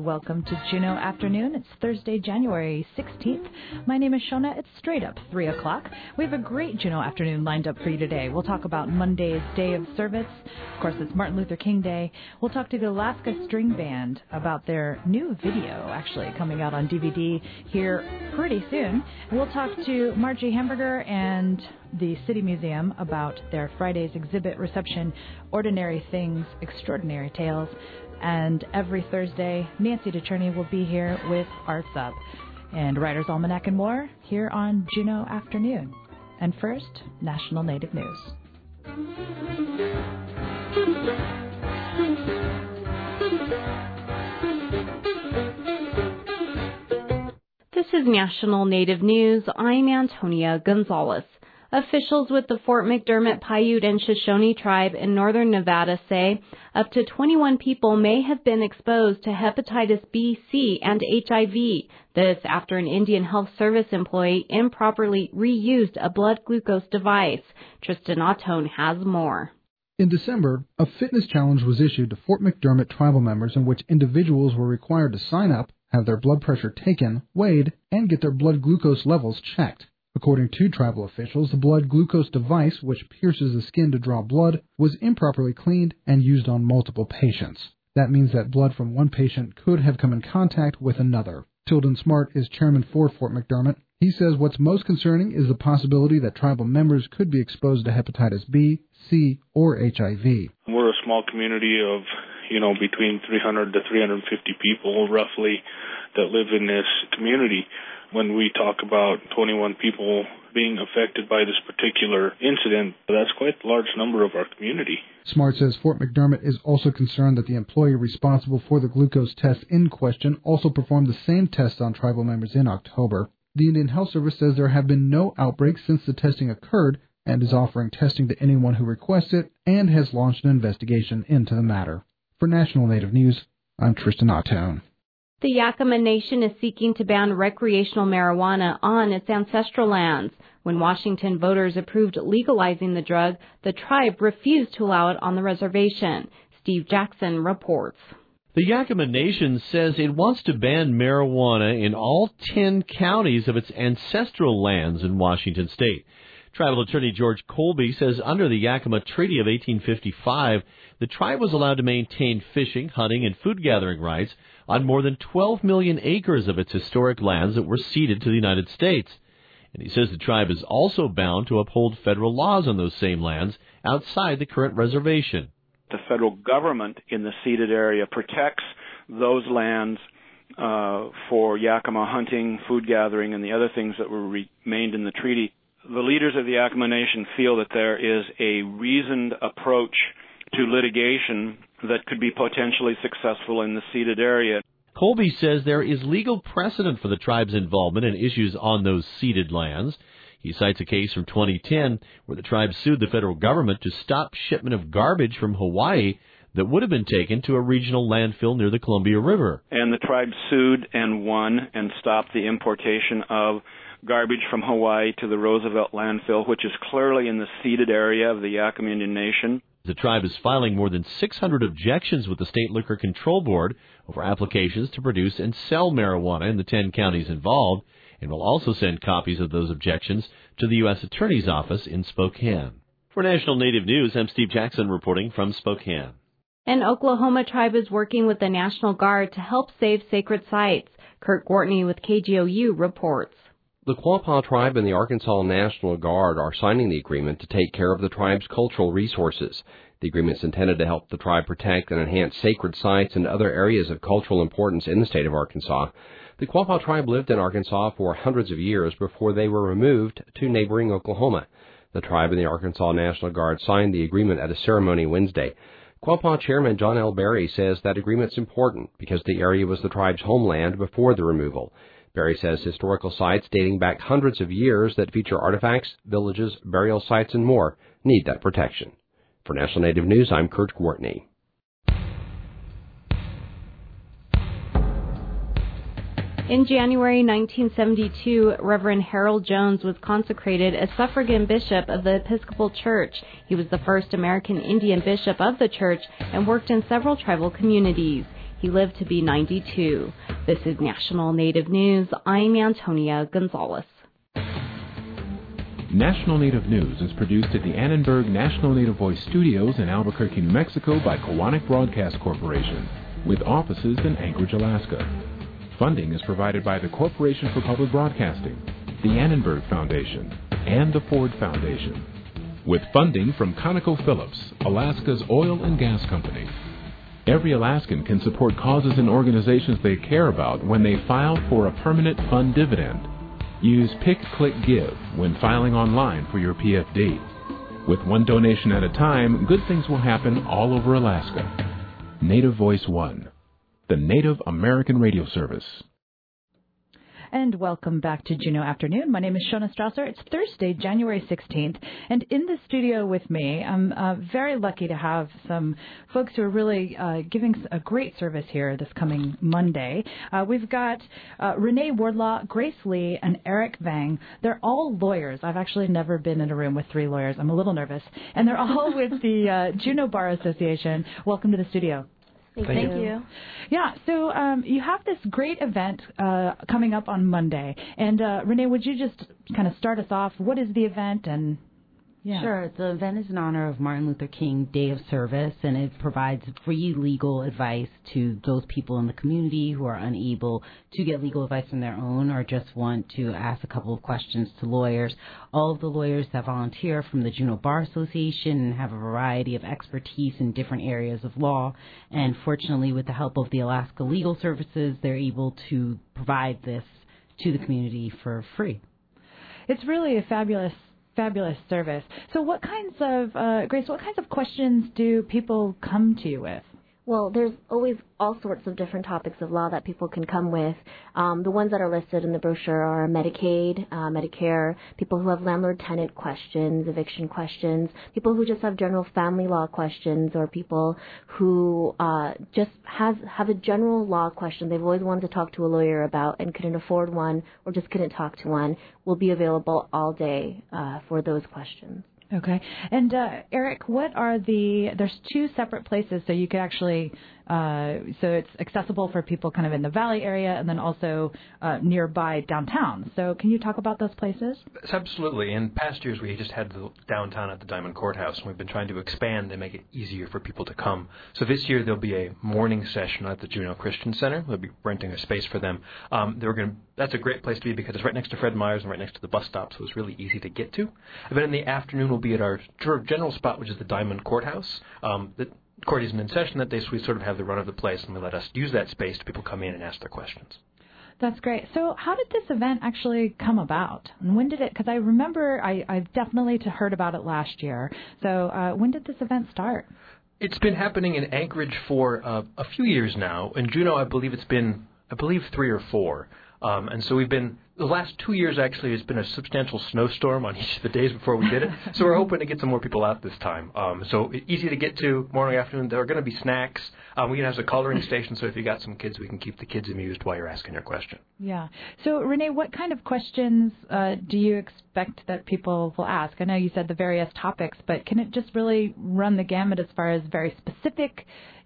welcome to Juneau Afternoon. It's Thursday, January 16th. My name is Shona. It's straight up 3 o'clock. We have a great Juneau Afternoon lined up for you today. We'll talk about Monday's Day of Service. Of course, it's Martin Luther King Day. We'll talk to the Alaska String Band about their new video, actually, coming out on DVD here pretty soon. We'll talk to Margie Hamburger and the City Museum about their Friday's exhibit reception, Ordinary Things, Extraordinary Tales. And every Thursday, Nancy DeCherney will be here with Arts Up and Writer's Almanac and more here on Juneau Afternoon. And first, National Native News. This is National Native News. I'm Antonia Gonzalez. Officials with the Fort McDermott Paiute and Shoshone tribe in northern Nevada say up to 21 people may have been exposed to hepatitis B, C, and HIV. This after an Indian Health Service employee improperly reused a blood glucose device. Tristan Ottone has more. In December, a fitness challenge was issued to Fort McDermott tribal members in which individuals were required to sign up, have their blood pressure taken, weighed, and get their blood glucose levels checked. According to tribal officials, the blood glucose device, which pierces the skin to draw blood, was improperly cleaned and used on multiple patients. That means that blood from one patient could have come in contact with another. Tilden Smart is chairman for Fort McDermott. He says what's most concerning is the possibility that tribal members could be exposed to hepatitis B, C, or HIV. We're a small community of, between 300 to 350 people roughly that live in this community. When we talk about 21 people being affected by this particular incident, that's quite a large number of our community. Smart says Fort McDermott is also concerned that the employee responsible for the glucose test in question also performed the same test on tribal members in October. The Indian Health Service says there have been no outbreaks since the testing occurred and is offering testing to anyone who requests it and has launched an investigation into the matter. For National Native News, I'm Tristan Ottone. The Yakama Nation is seeking to ban recreational marijuana on its ancestral lands. When Washington voters approved legalizing the drug, the tribe refused to allow it on the reservation. Steve Jackson reports. The Yakama Nation says it wants to ban marijuana in all 10 counties of its ancestral lands in Washington state. Tribal attorney George Colby says under the Yakama Treaty of 1855, the tribe was allowed to maintain fishing, hunting, and food gathering rights on more than 12 million acres of its historic lands that were ceded to the United States. And he says the tribe is also bound to uphold federal laws on those same lands outside the current reservation. The federal government in the ceded area protects those lands for Yakama hunting, food gathering, and the other things that were remained in the treaty. The leaders of the Yakama Nation feel that there is a reasoned approach to litigation that could be potentially successful in the ceded area. Colby says there is legal precedent for the tribe's involvement in issues on those ceded lands. He cites a case from 2010 where the tribe sued the federal government to stop shipment of garbage from Hawaii that would have been taken to a regional landfill near the Columbia River. And the tribe sued and won and stopped the importation of garbage from Hawaii to the Roosevelt landfill, which is clearly in the ceded area of the Yakama Indian Nation. The tribe is filing more than 600 objections with the State Liquor Control Board over applications to produce and sell marijuana in the 10 counties involved, and will also send copies of those objections to the U.S. Attorney's Office in Spokane. For National Native News, I'm Steve Jackson reporting from Spokane. An Oklahoma tribe is working with the National Guard to help save sacred sites. Kurt Gortney with KGOU reports. The Quapaw tribe and the Arkansas National Guard are signing the agreement to take care of the tribe's cultural resources. The agreement is intended to help the tribe protect and enhance sacred sites and other areas of cultural importance in the state of Arkansas. The Quapaw tribe lived in Arkansas for hundreds of years before they were removed to neighboring Oklahoma. The tribe and the Arkansas National Guard signed the agreement at a ceremony Wednesday. Quapaw Chairman John L. Berry says that agreement's important because the area was the tribe's homeland before the removal. Berry says historical sites dating back hundreds of years that feature artifacts, villages, burial sites, and more need that protection. For National Native News, I'm Kurt Gortney. In January 1972, Reverend Harold Jones was consecrated as suffragan bishop of the Episcopal Church. He was the first American Indian bishop of the church and worked in several tribal communities. He lived to be 92. This is National Native News. I'm Antonia Gonzalez. National Native News is produced at the Annenberg National Native Voice Studios in Albuquerque, New Mexico by Kiwanis Broadcast Corporation, with offices in Anchorage, Alaska. Funding is provided by the Corporation for Public Broadcasting, the Annenberg Foundation, and the Ford Foundation, with funding from ConocoPhillips, Alaska's oil and gas company. Every Alaskan can support causes and organizations they care about when they file for a permanent fund dividend. Use Pick, Click, Give when filing online for your PFD. With one donation at a time, good things will happen all over Alaska. Native Voice One, the Native American radio service. And welcome back to Juneau Afternoon. My name is Shona Strasser. It's Thursday, January 16th, and in the studio with me, I'm very lucky to have some folks who are really giving a great service here this coming Monday. We've got Renee Wardlaw, Grace Lee, and Eric Vang. They're all lawyers. I've actually never been in a room with three lawyers. I'm a little nervous. And they're all with the Juneau Bar Association. Welcome to the studio. Thank you. Yeah, so you have this great event coming up on Monday. And Renee, would you just kind of start us off? What is the event? And Sure. The event is in honor of Martin Luther King Day of Service, and it provides free legal advice to those people in the community who are unable to get legal advice on their own or just want to ask a couple of questions to lawyers. All of the lawyers that volunteer from the Juneau Bar Association have a variety of expertise in different areas of law, and fortunately, with the help of the Alaska Legal Services, they're able to provide this to the community for free. It's really a fabulous service. So what kinds of, Grace, what kinds of questions do people come to you with? Well, there's always all sorts of different topics of law that people can come with. The ones that are listed in the brochure are Medicaid, Medicare, people who have landlord-tenant questions, eviction questions, people who just have general family law questions, or people who just have a general law question they've always wanted to talk to a lawyer about and couldn't afford one or just couldn't talk to one. Will be available all day for those questions. Okay. And Eric, there's two separate places, so you could actually, so it's accessible for people kind of in the Valley area and then also nearby downtown. So can you talk about those places? Absolutely. In past years, we just had the downtown at the Diamond Courthouse, and we've been trying to expand and make it easier for people to come. So this year, there'll be a morning session at the Juneau Christian Center. We'll be renting a space for them. That's a great place to be because it's right next to Fred Meyer's and right next to the bus stop, so it's really easy to get to. And then in the afternoon, we'll be at our general spot, which is the Diamond Courthouse. The court isn't in session that day, so we sort of have the run of the place, and we let us use that space to people come in and ask their questions. That's great. So how did this event actually come about? And when did it, because I remember I've definitely heard about it last year. So when did this event start? It's been happening in Anchorage for a few years now. In Juneau, I believe it's been 3 or 4. And so the last 2 years actually has been a substantial snowstorm on each of the days before we did it. So we're hoping to get some more people out this time. So easy to get to, morning, afternoon. There are going to be snacks. We can have a coloring station, so if you got some kids, we can keep the kids amused while you're asking your question. Yeah. So Renee, what kind of questions do you expect that people will ask? I know you said the various topics, but can it just really run the gamut as far as very specific,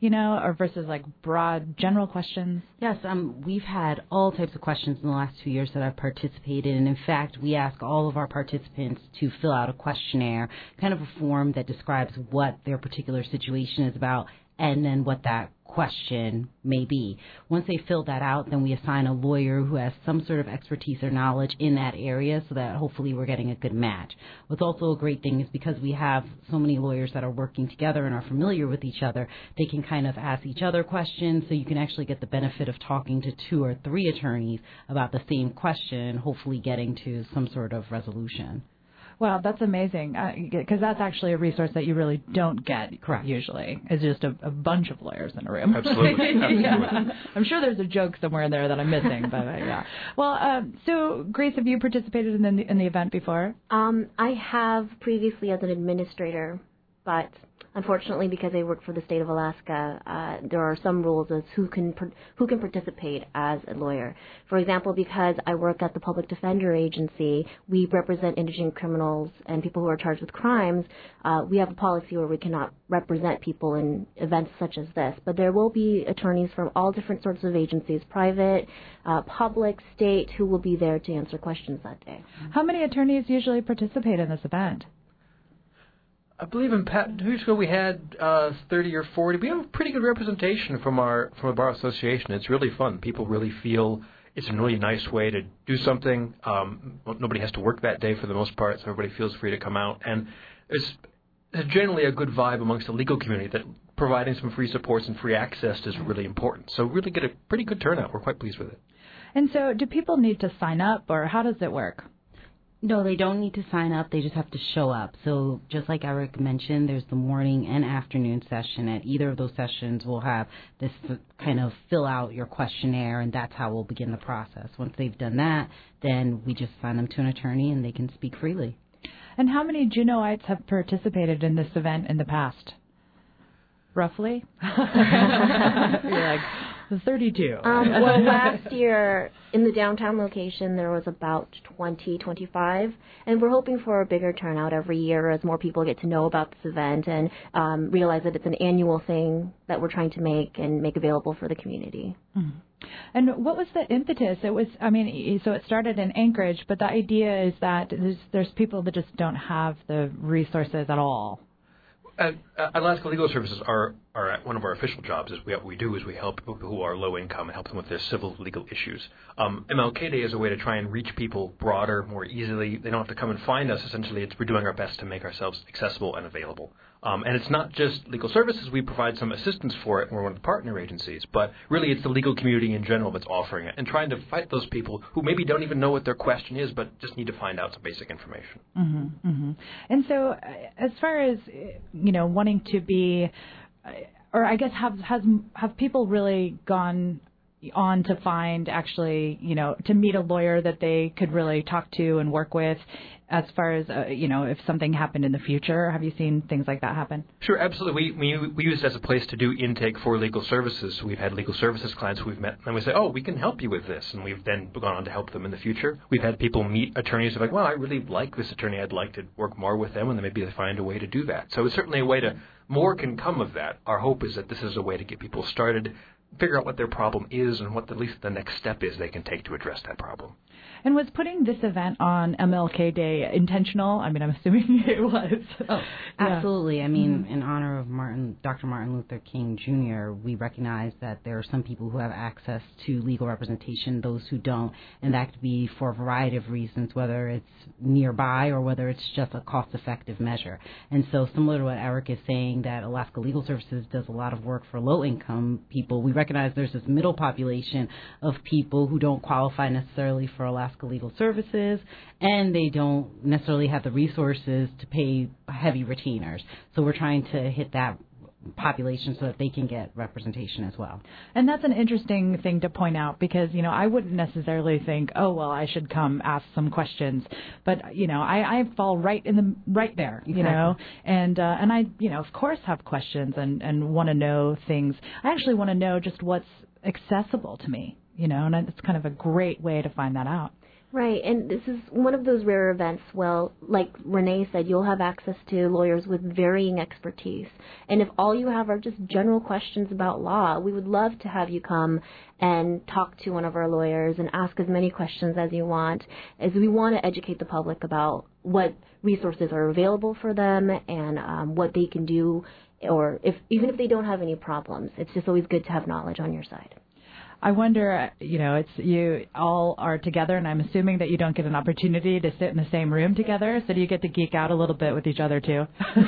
or versus like broad general questions? Yes, we've had all types of questions in the last 2 years that I've participated in. In fact, we ask all of our participants to fill out a questionnaire, kind of a form that describes what their particular situation is about and then what that question may be. Once they fill that out, then we assign a lawyer who has some sort of expertise or knowledge in that area so that hopefully we're getting a good match. What's also a great thing is because we have so many lawyers that are working together and are familiar with each other, they can kind of ask each other questions, so you can actually get the benefit of talking to 2 or 3 attorneys about the same question, hopefully getting to some sort of resolution. Wow, that's amazing, because that's actually a resource that you really don't get usually. It's just a bunch of lawyers in a room. Absolutely. Yeah. I'm sure there's a joke somewhere in there that I'm missing, but yeah. Well, so Grace, have you participated in the event before? I have previously as an administrator, but Unfortunately, because I work for the state of Alaska, there are some rules as who can participate as a lawyer. For example, because I work at the Public Defender Agency, we represent indigent criminals and people who are charged with crimes. We have a policy where we cannot represent people in events such as this. But there will be attorneys from all different sorts of agencies, private, public, state, who will be there to answer questions that day. How many attorneys usually participate in this event? I believe in 2 years ago we had 30 or 40. We have a pretty good representation from a bar association. It's really fun. People really feel it's a really nice way to do something. Nobody has to work that day for the most part, so everybody feels free to come out. And there's generally a good vibe amongst the legal community that providing some free supports and free access is really important. So really get a pretty good turnout. We're quite pleased with it. And so do people need to sign up, or how does it work? No, they don't need to sign up. They just have to show up. So just like Eric mentioned, there's the morning and afternoon session. At either of those sessions, we'll have this kind of fill out your questionnaire, and that's how we'll begin the process. Once they've done that, then we just assign them to an attorney, and they can speak freely. And how many Juneauites have participated in this event in the past? Roughly? You're like 32. Well, last year in the downtown location, there was about 25, and we're hoping for a bigger turnout every year as more people get to know about this event and realize that it's an annual thing that we're trying to make and make available for the community. Mm-hmm. And what was the impetus? It was, so it started in Anchorage, but the idea is that there's people that just don't have the resources at all. Alaska Legal Services are one of our official jobs. What we do is we help people who are low income and help them with their civil legal issues. MLK Day is a way to try and reach people broader, more easily. They don't have to come and find us. Essentially, we're doing our best to make ourselves accessible and available. And it's not just legal services. We provide some assistance for it, and we're one of the partner agencies. But really, it's the legal community in general that's offering it and trying to fight those people who maybe don't even know what their question is, but just need to find out some basic information. Mm-hmm, mm-hmm. And so as far as, wanting to be, or I guess have people really gone on to find actually, to meet a lawyer that they could really talk to and work with as far as, if something happened in the future? Have you seen things like that happen? Sure, absolutely. We use it as a place to do intake for legal services. So we've had legal services clients who we've met, and we say, oh, we can help you with this. And we've then gone on to help them in the future. We've had people meet attorneys who are like, well, I really like this attorney. I'd like to work more with them, and then maybe they find a way to do that. So it's certainly a way to, more can come of that. Our hope is that this is a way to get people started, figure out what their problem is, and what at least the next step is they can take to address that problem. And was putting this event on MLK Day intentional? I'm assuming it was. Oh, absolutely. Yeah. In honor of Dr. Martin Luther King Jr., we recognize that there are some people who have access to legal representation, those who don't, and that could be for a variety of reasons, whether it's nearby or whether it's just a cost-effective measure. And so similar to what Eric is saying, that Alaska Legal Services does a lot of work for low-income people, we recognize there's this middle population of people who don't qualify necessarily for Alaska Legal Services, and they don't necessarily have the resources to pay heavy retainers. So we're trying to hit that population so that they can get representation as well. And that's an interesting thing to point out because, I wouldn't necessarily think, oh, well, I should come ask some questions. But, I fall right there, exactly. And I, of course have questions and want to know things. I actually want to know just what's accessible to me, and it's kind of a great way to find that out. Right, and this is one of those rare events. Well, like Renee said, you'll have access to lawyers with varying expertise. And if all you have are just general questions about law, we would love to have you come and talk to one of our lawyers and ask as many questions as you want, as we want to educate the public about what resources are available for them and what they can do, or even if they don't have any problems. It's just always good to have knowledge on your side. I wonder, it's you all are together, and I'm assuming that you don't get an opportunity to sit in the same room together. So do you get to geek out a little bit with each other too?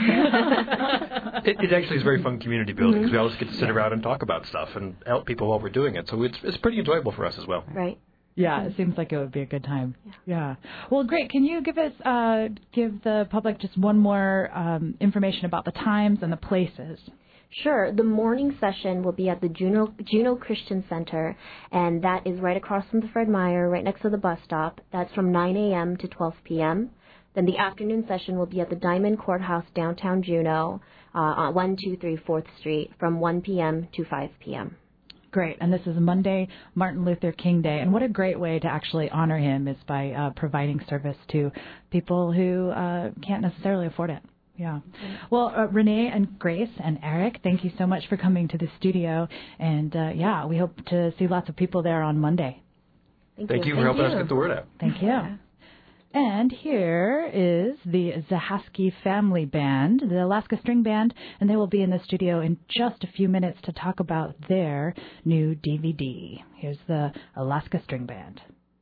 It actually is very fun community building because we always get to sit around and talk about stuff and help people while we're doing it. So it's pretty enjoyable for us as well. Right. Yeah, it seems like it would be a good time. Yeah. Well, great. Can you give the public just one more information about the times and the places? Sure. The morning session will be at the Juneau Christian Center, and that is right across from the Fred Meyer, right next to the bus stop. That's from 9 a.m. to 12 p.m. Then the afternoon session will be at the Diamond Courthouse, downtown Juneau, on 123 4th Street from 1 p.m. to 5 p.m. Great. And this is Monday, Martin Luther King Day. And what a great way to actually honor him is by providing service to people who can't necessarily afford it. Yeah. Well, Renee and Grace and Eric, thank you so much for coming to the studio. And, we hope to see lots of people there on Monday. Thank you for helping us get the word out. Thank you. And here is the Zahaski Family Band, the Alaska String Band, and they will be in the studio in just a few minutes to talk about their new DVD. Here's the Alaska String Band.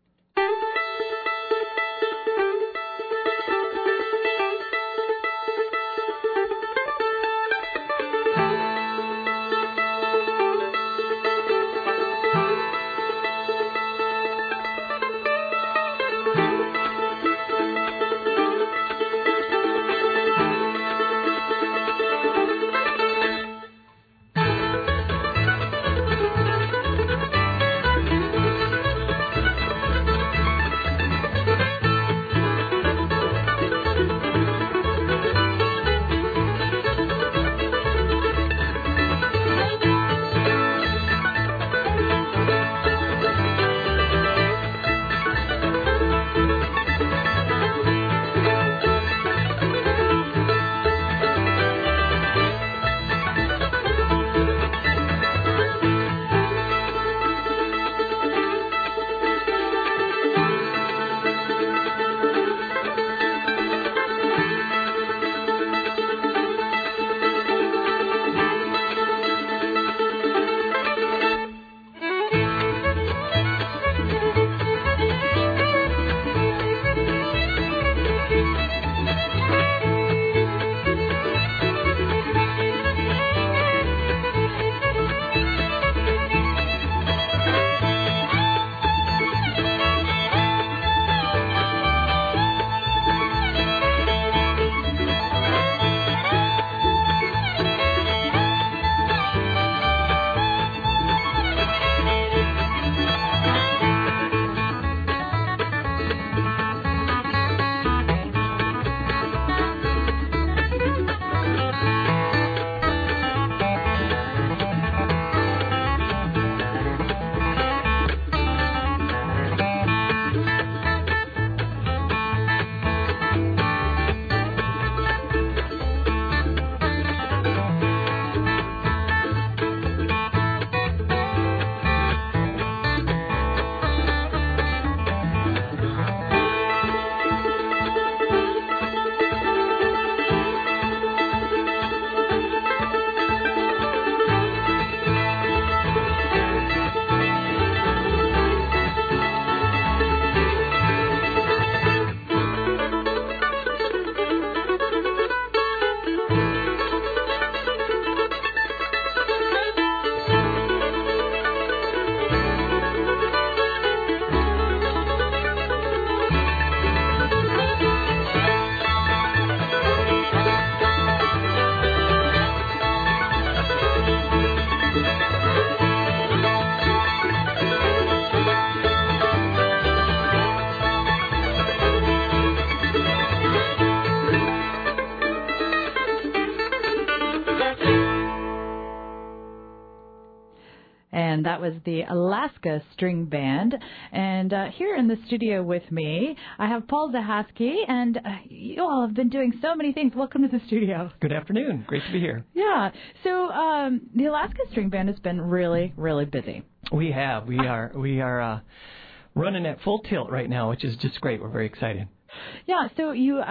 And that was the Alaska String Band. And here in the studio with me, I have Paul Zahaski, and you all have been doing so many things. Welcome to the studio. Good afternoon. Great to be here. Yeah. So the Alaska String Band has been really, really busy. We have. We are running at full tilt right now, which is just great. We're very excited. Yeah. So you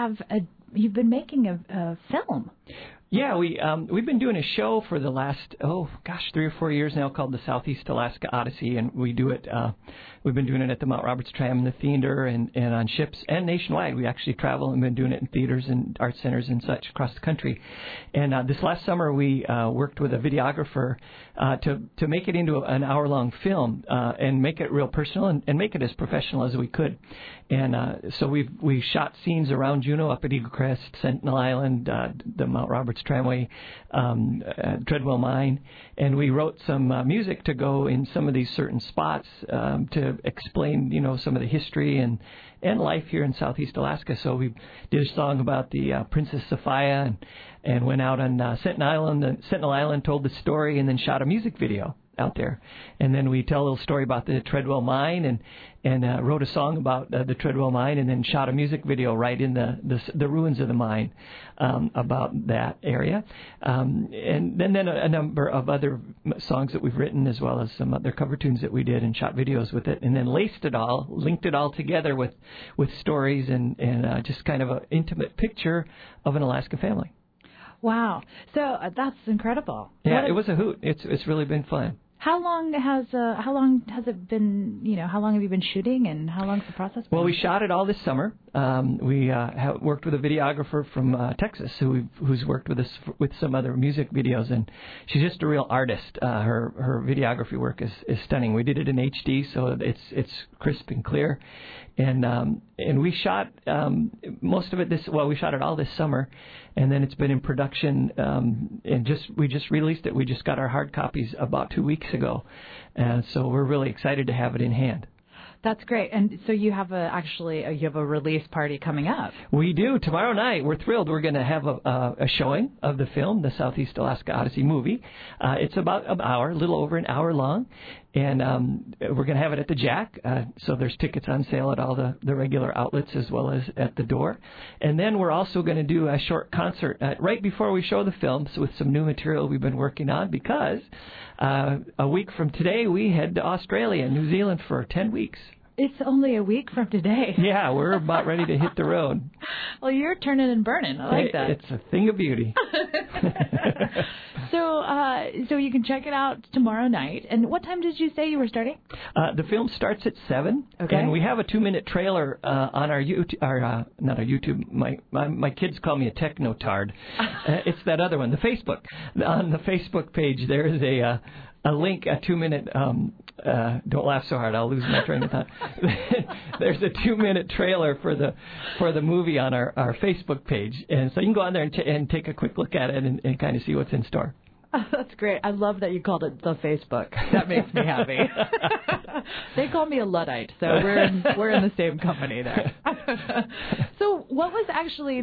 you've been making a film. Yeah, we've been doing a show for the last 3 or 4 years now called the Southeast Alaska Odyssey, and we do it. We've been doing it at the Mount Roberts Tram and the theater, and on ships and nationwide. We actually travel and been doing it in theaters and art centers and such across the country. And this last summer we worked with a videographer to make it into an hour-long film and make it real personal and make it as professional as we could. And so we shot scenes around Juneau, up at Eagle Crest, Sentinel Island, the Mount Roberts Roberts Tramway Treadwell Mine, and we wrote some music to go in some of these certain spots to explain, some of the history and life here in Southeast Alaska. So we did a song about the Princess Sophia and went out on Sentinel Island, told the story, and then shot a music video out there. And then we tell a little story about the Treadwell Mine and wrote a song about the Treadwell Mine, and then shot a music video right in the ruins of the mine about that area. And then a number of other songs that we've written, as well as some other cover tunes that we did and shot videos with it, and then linked it all together with stories and just kind of an intimate picture of an Alaska family. Wow. So that's incredible. Yeah, it was a hoot. It's really been fun. How long has it been? How long have you been shooting, and how long's the process been? Well, we shot it all this summer. We worked with a videographer from Texas who's worked with us with some other music videos, and she's just a real artist. Her videography work is stunning. We did it in HD, so it's crisp and clear, and we shot most of it we shot it all this summer, and then it's been in production, and we just released it. We just got our hard copies about 2 weeks ago, and so we're really excited to have it in hand. That's great. And so you have a release party coming up. We do. Tomorrow night, we're thrilled. We're going to have a showing of the film, the Southeast Alaska Odyssey movie. It's about an hour, a little over an hour long. And we're going to have it at the Jack. So there's tickets on sale at all the regular outlets as well as at the door. And then we're also going to do a short concert right before we show the film, with some new material we've been working on, because a week from today we head to Australia and New Zealand for 10 weeks. It's only a week from today. Yeah, we're about ready to hit the road. Well, you're turning and burning. I like that. It's a thing of beauty. So you can check it out tomorrow night. And what time did you say you were starting? The film starts at 7. Okay. And we have a 2-minute trailer on our YouTube. Not our YouTube. My kids call me a technotard. It's that other one, the Facebook. On the Facebook page, there is a link, a 2-minute. Don't laugh so hard, I'll lose my train of thought. There's a 2-minute trailer for the movie on our Facebook page, and so you can go on there and take a quick look at it and kind of see what's in store. Oh, that's great. I love that you called it the Facebook. That makes me happy. They call me a Luddite, so we're in the same company there. So what was actually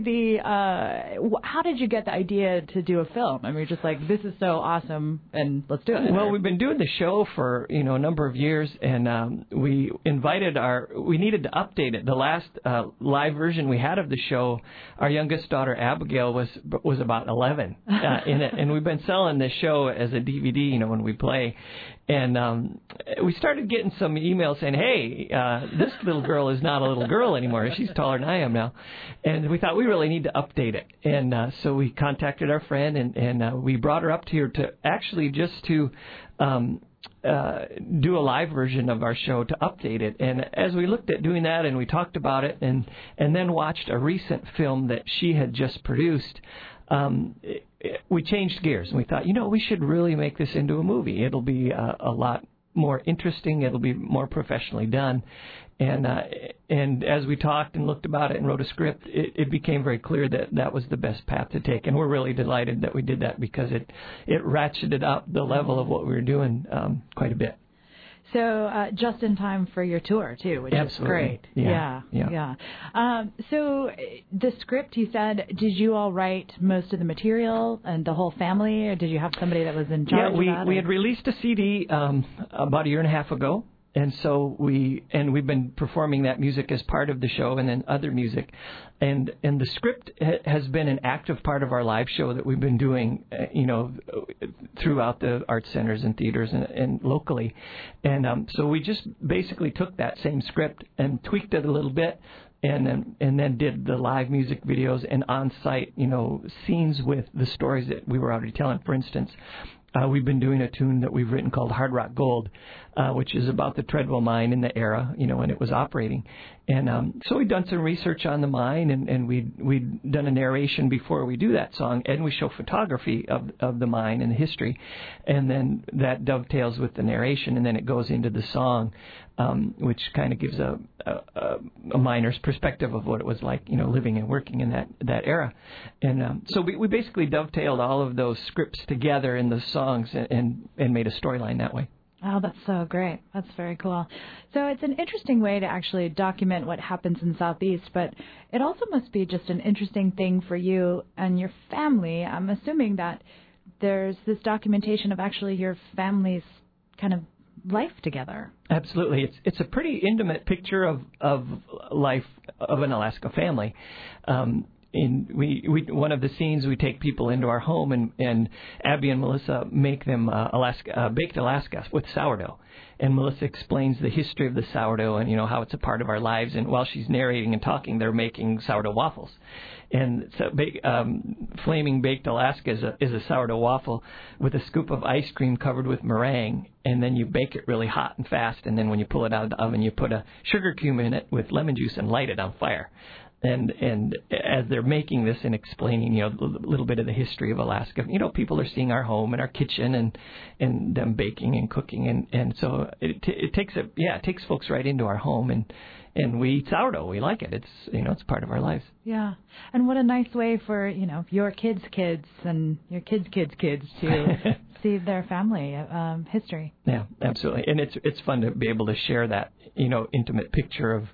how did you get the idea to do a film? I mean, just like, this is so awesome, and let's do it. Well, we've been doing the show for a number of years, and we needed to update it. The last live version we had of the show, our youngest daughter Abigail was about 11 in it, and we've been selling this show as a DVD, when we play. And we started getting some emails saying, hey, this little girl is not a little girl anymore. She's taller than I am now. And we thought we really need to update it. And so we contacted our friend, and we brought her up here to actually just to do a live version of our show to update it. And as we looked at doing that, and we talked about it, and then watched a recent film that she had just produced, we changed gears, and we thought, we should really make this into a movie. It'll be a lot more interesting. It'll be more professionally done. And as we talked and looked about it and wrote a script, it became very clear that was the best path to take. And we're really delighted that we did that, because it ratcheted up the level of what we were doing quite a bit. So just in time for your tour, too, which Absolutely. is great. Yeah. So the script, you said, did you all write most of the material and the whole family, or did you have somebody that was in charge of that? Yeah, we had released a CD about a year and a half ago. And so we've been performing that music as part of the show, and then other music, and the script has been an active part of our live show that we've been doing, throughout the art centers and theaters and locally, and so we just basically took that same script and tweaked it a little bit, and then did the live music videos and on-site, scenes with the stories that we were already telling. For instance, we've been doing a tune that we've written called Hard Rock Gold, which is about the Treadwell mine in the era, when it was operating. And so we'd done some research on the mine, and we'd done a narration before we do that song, and we show photography of the mine and the history, and then that dovetails with the narration, and then it goes into the song, which kind of gives a miner's perspective of what it was like, living and working in that era. And so we basically dovetailed all of those scripts together in the songs and made a storyline that way. Oh, that's so great. That's very cool. So it's an interesting way to actually document what happens in Southeast, but it also must be just an interesting thing for you and your family. I'm assuming that there's this documentation of actually your family's kind of life together. Absolutely. It's a pretty intimate picture of life of an Alaska family. We one of the scenes, we take people into our home, and Abby and Melissa make them baked Alaska with sourdough. And Melissa explains the history of the sourdough and how it's a part of our lives. And while she's narrating and talking, they're making sourdough waffles. And so Flaming Baked Alaska is a sourdough waffle with a scoop of ice cream covered with meringue, and then you bake it really hot and fast. And then when you pull it out of the oven, you put a sugar cube in it with lemon juice and light it on fire. And as they're making this and explaining, a little bit of the history of Alaska, people are seeing our home and our kitchen and them baking and cooking, and so it takes folks right into our home, and we eat sourdough. We like it. It's it's part of our lives. Yeah, and what a nice way for your kids' kids and your kids' kids to see their family history. Yeah, absolutely, and it's fun to be able to share that intimate picture of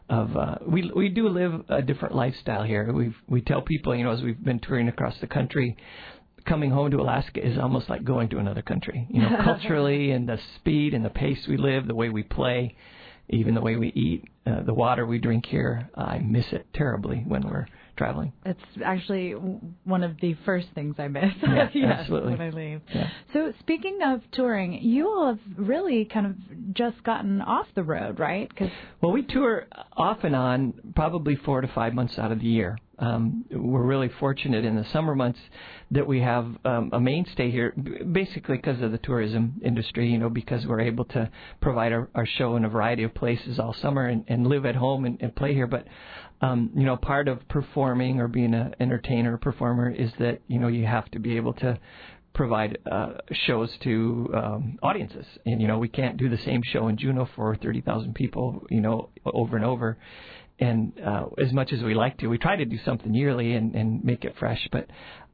we do live a different lifestyle here. We tell people, as we've been touring across the country, coming home to Alaska is almost like going to another country. Culturally, and the speed and the pace we live, the way we play, even the way we eat, the water we drink here. I miss it terribly when we're traveling. It's actually one of the first things I miss. Yeah, yes, absolutely. When I leave. Yeah. So speaking of touring, you all have really kind of just gotten off the road, right? Well, we tour off and on probably 4 to 5 months out of the year. We're really fortunate in the summer months that we have a mainstay here, basically because of the tourism industry, because we're able to provide our show in a variety of places all summer and live at home and play here. But, part of performing or being an entertainer or performer is that, you have to be able to provide shows to audiences. And, we can't do the same show in Juneau for 30,000 people, over and over. And as much as we like to, we try to do something yearly and make it fresh. But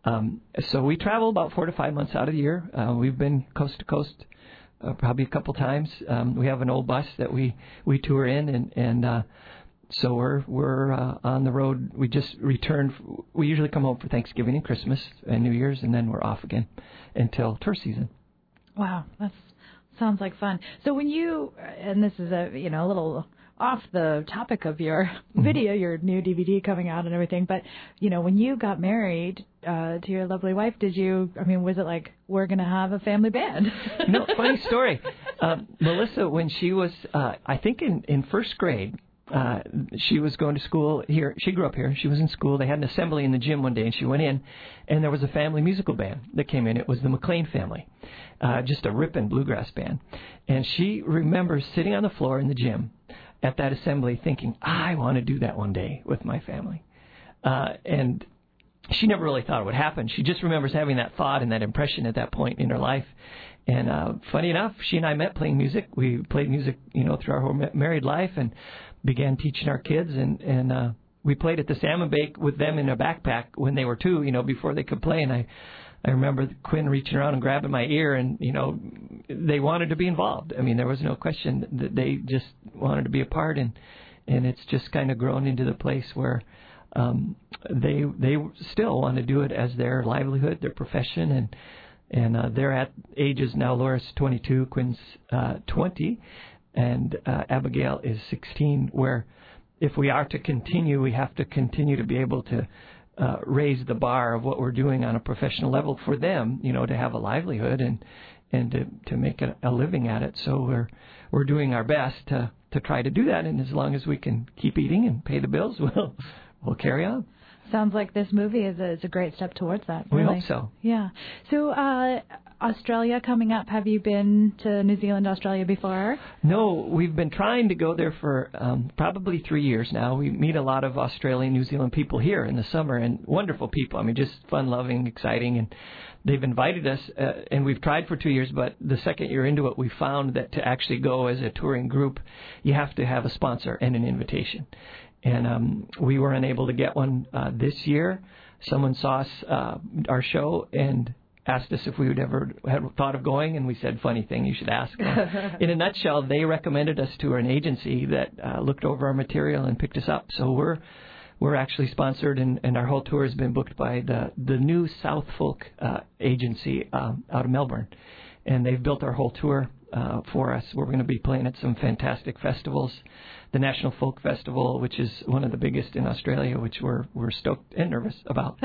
so we travel about 4 to 5 months out of the year. We've been coast to coast probably a couple times. We have an old bus that we tour in, and so we're on the road. We just returned. We usually come home for Thanksgiving and Christmas and New Year's, and then we're off again until tour season. Wow, that sounds like fun. So when you, and this is a little off the topic of your video, your new DVD coming out and everything, but when you got married to your lovely wife, was it like, we're going to have a family band? No, funny story. Melissa, when she was, I think in first grade, she was going to school here. She grew up here. She was in school. They had an assembly in the gym one day, and she went in, and there was a family musical band that came in. It was the McLean family, just a ripping bluegrass band. And she remembers sitting on the floor in the gym at that assembly thinking, I want to do that one day with my family. And she never really thought it would happen. She just remembers having that thought and that impression at that point in her life. And funny enough, she and I met playing music. We played music, through our whole married life and began teaching our kids. And we played at the Salmon Bake with them in a backpack when they were 2, before they could play. And I remember Quinn reaching around and grabbing my ear, and, they wanted to be involved. I mean, there was no question that they just wanted to be a part, and it's just kind of grown into the place where they still want to do it as their livelihood, their profession, and they're at ages now. Laura's 22, Quinn's 20, and Abigail is 16, where if we are to continue, we have to continue to be able to raise the bar of what we're doing on a professional level for them, to have a livelihood and to make a living at it. So we're doing our best to try to do that, and as long as we can keep eating and pay the bills, we'll carry on. Sounds like this movie is a great step towards that. We really. hope so. Yeah. So, Australia coming up. Have you been to New Zealand, Australia before? No, we've been trying to go there for probably 3 years now. We meet a lot of Australian, New Zealand people here in the summer, and wonderful people. I mean, just fun-loving, exciting, and they've invited us, and we've tried for 2 years, but the second year into it, we found that to actually go as a touring group, you have to have a sponsor and an invitation. And we were unable to get one this year. Someone saw us, our show, and asked us if we would ever had thought of going, and we said, funny thing, you should ask. In a nutshell, they recommended us to an agency that looked over our material and picked us up. So we're actually sponsored, and our whole tour has been booked by the new South Folk agency out of Melbourne. And they've built our whole tour for us. We're going to be playing at some fantastic festivals. The National Folk Festival, which is one of the biggest in Australia, which we're stoked and nervous about.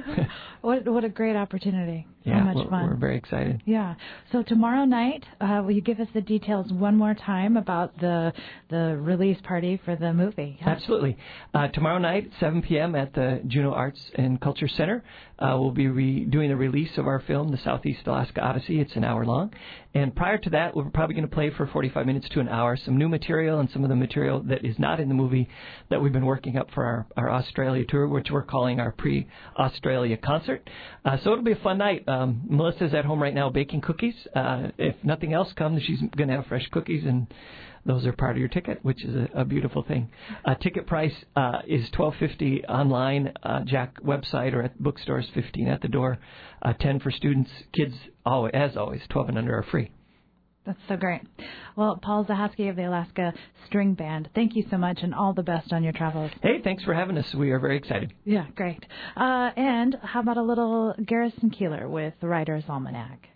What a great opportunity. Yeah, How much fun. We're very excited. Yeah. So tomorrow night, will you give us the details one more time about the release party for the movie? Yeah. Absolutely. Tomorrow night, 7 p.m. at the Juneau Arts and Culture Center, we'll be doing the release of our film, The Southeast Alaska Odyssey. It's an hour long. And prior to that, we're probably going to play for 45 minutes to an hour some new material and some of the material that is not in the movie that we've been working up for our Australia tour, which we're calling our pre-Australia concert. So it'll be a fun night. Melissa's at home right now baking cookies. If nothing else comes, she's going to have fresh cookies, and those are part of your ticket, which is a beautiful thing. Ticket price is $12.50 online, Jack website, or at bookstores, $15 at the door, $10 for students. Kids, as always, 12 and under are free. That's so great. Well, Paul Zahasky of the Alaska String Band, thank you so much, and all the best on your travels. Hey, thanks for having us. We are very excited. Yeah, great. And how about a little Garrison Keillor with the Writer's Almanac?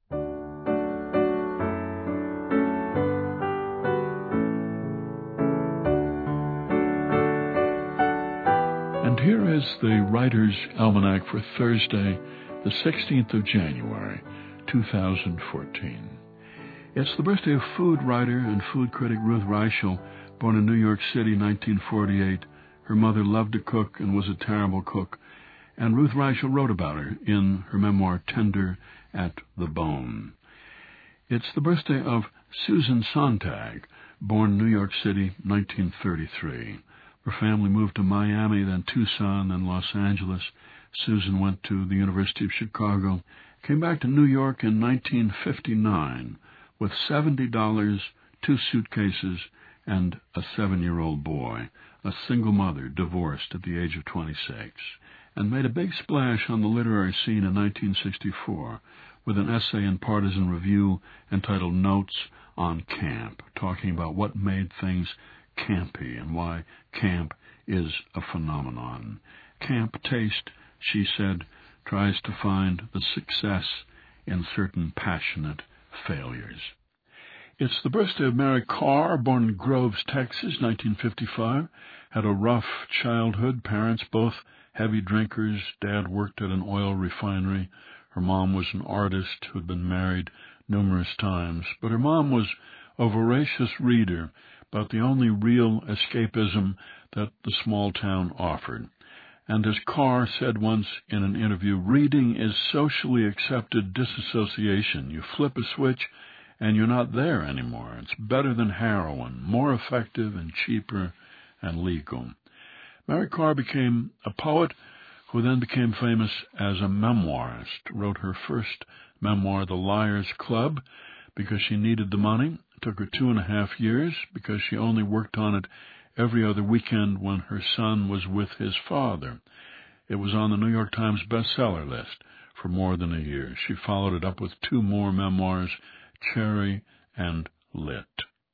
And here is the Writer's Almanac for Thursday, the 16th of January, 2014. It's the birthday of food writer and food critic Ruth Reichl, born in New York City, 1948. Her mother loved to cook and was a terrible cook, and Ruth Reichl wrote about her in her memoir, Tender at the Bone. It's the birthday of Susan Sontag, born New York City, 1933. Her family moved to Miami, then Tucson, then Los Angeles. Susan went to the University of Chicago, came back to New York in 1959 with $70, 2 suitcases, and a 7-year-old boy, a single mother, divorced at the age of 26, and made a big splash on the literary scene in 1964 with an essay in Partisan Review entitled Notes on Camp, talking about what made things campy and why camp is a phenomenon. Camp taste, she said, tries to find the success in certain passionate failures. It's the birthday of Mary Carr, born in Groves, Texas, 1955. Had a rough childhood. Parents both heavy drinkers. Dad worked at an oil refinery. Her mom was an artist who had been married numerous times. But her mom was a voracious reader, about the only real escapism that the small town offered. And as Carr said once in an interview, reading is socially accepted disassociation. You flip a switch and you're not there anymore. It's better than heroin, more effective and cheaper and legal. Mary Carr became a poet who then became famous as a memoirist, wrote her first memoir, The Liars Club, because she needed the money. It took her 2.5 years because she only worked on it every other weekend when her son was with his father. It was on the New York Times bestseller list for more than a year. She followed it up with 2 more memoirs, Cherry and Lit.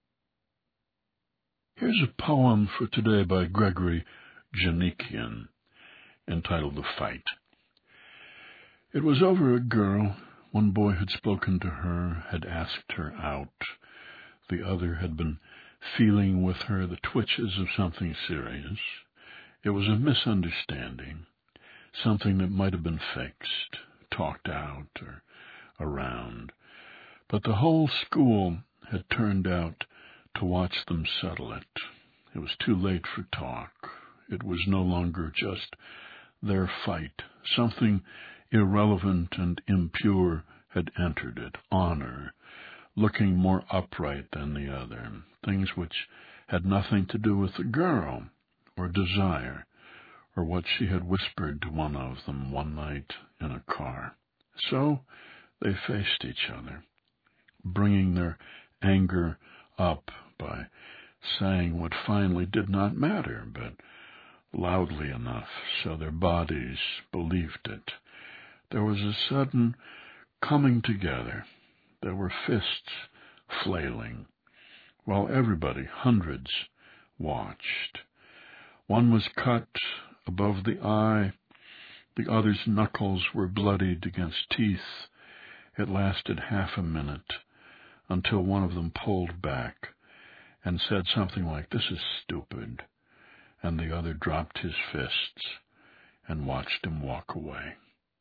Here's a poem for today by Gregory Janikian, entitled The Fight. It was over a girl. One boy had spoken to her, had asked her out. The other had been feeling with her the twitches of something serious. It was a misunderstanding, something that might have been fixed, talked out, or around. But the whole school had turned out to watch them settle it. It was too late for talk. It was no longer just their fight. Something irrelevant and impure had entered it, honor, looking more upright than the other, things which had nothing to do with the girl, or desire, or what she had whispered to one of them one night in a car. So they faced each other, bringing their anger up by saying what finally did not matter, but loudly enough so their bodies believed it. There was a sudden coming together. There were fists flailing, while everybody, hundreds, watched. One was cut above the eye. The other's knuckles were bloodied against teeth. It lasted half a minute, until one of them pulled back and said something like, "This is stupid," and the other dropped his fists and watched him walk away.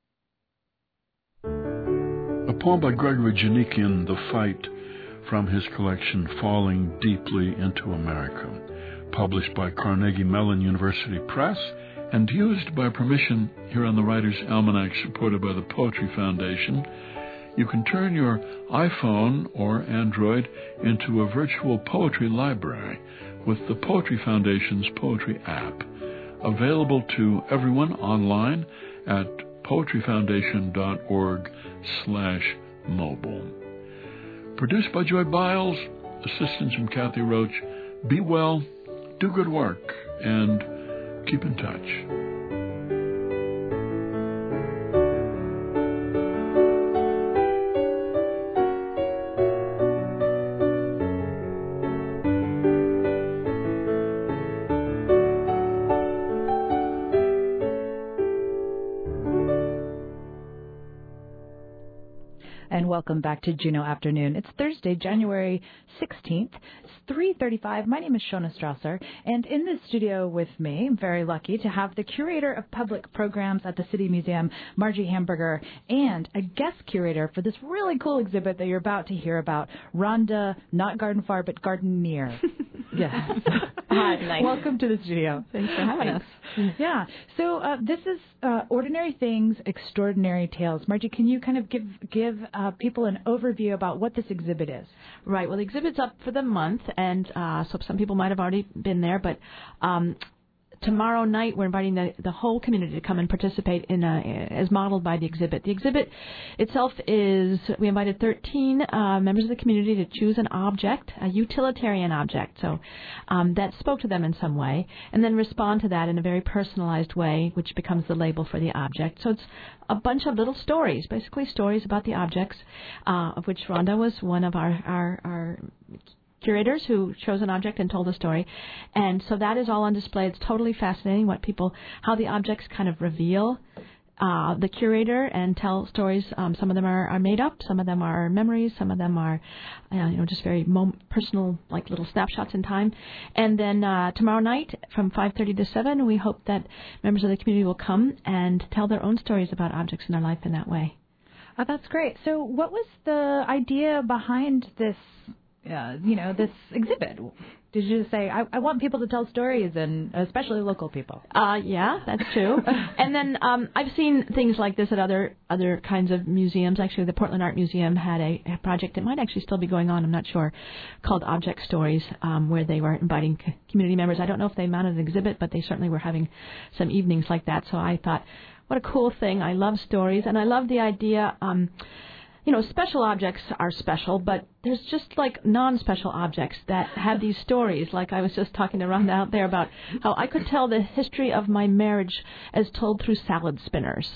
A poem by Gregory Janikian, The Fight, from his collection Falling Deeply into America, published by Carnegie Mellon University Press and used by permission here on the Writer's Almanac, supported by the Poetry Foundation. You can turn your iPhone or Android into a virtual poetry library with the Poetry Foundation's Poetry app, available to everyone online at poetryfoundation.org/mobile. Produced by Joy Biles, assistance from Kathy Roach. Be well, do good work, and keep in touch. Welcome back to Juneau Afternoon. It's Thursday, January 16th. It's 3:35. My name is Shona Strasser, and in the studio with me, I'm very lucky to have the Curator of Public Programs at the City Museum, Margie Hamburger, and a guest curator for this really cool exhibit that you're about to hear about, Rhonda, not Garden Far, but Garden Near. Yes. Hi. Nice. Welcome to the studio. Thanks for having us. Yeah. So this is Ordinary Things, Extraordinary Tales. Margie, can you kind of give people an overview about what this exhibit is? Right. Well, the exhibit's up for the month, and so some people might have already been there, but tomorrow night we're inviting the whole community to come and participate in as modeled by the exhibit. The exhibit itself is, we invited 13 members of the community to choose an object, a utilitarian object, so that spoke to them in some way, and then respond to that in a very personalized way, which becomes the label for the object. So it's a bunch of little stories, basically stories about the objects, of which Rhonda was one of our curators who chose an object and told a story. And so that is all on display. It's totally fascinating how the objects kind of reveal the curator and tell stories. Some of them are made up, some of them are memories, some of them are just very personal, like little snapshots in time. And then tomorrow night from 5:30 to 7, we hope that members of the community will come and tell their own stories about objects in their life in that way. Oh, that's great. So what was the idea behind this this exhibit? Did you say, I want people to tell stories, and especially local people? Yeah, that's true. And then I've seen things like this at other kinds of museums. Actually, the Portland Art Museum had a project that might actually still be going on, I'm not sure, called Object Stories, where they were inviting community members. I don't know if they mounted an exhibit, but they certainly were having some evenings like that. So I thought, what a cool thing. I love stories, and I love the idea. Special objects are special, but there's just like non-special objects that have these stories. Like I was just talking to Rhonda out there about how I could tell the history of my marriage as told through salad spinners.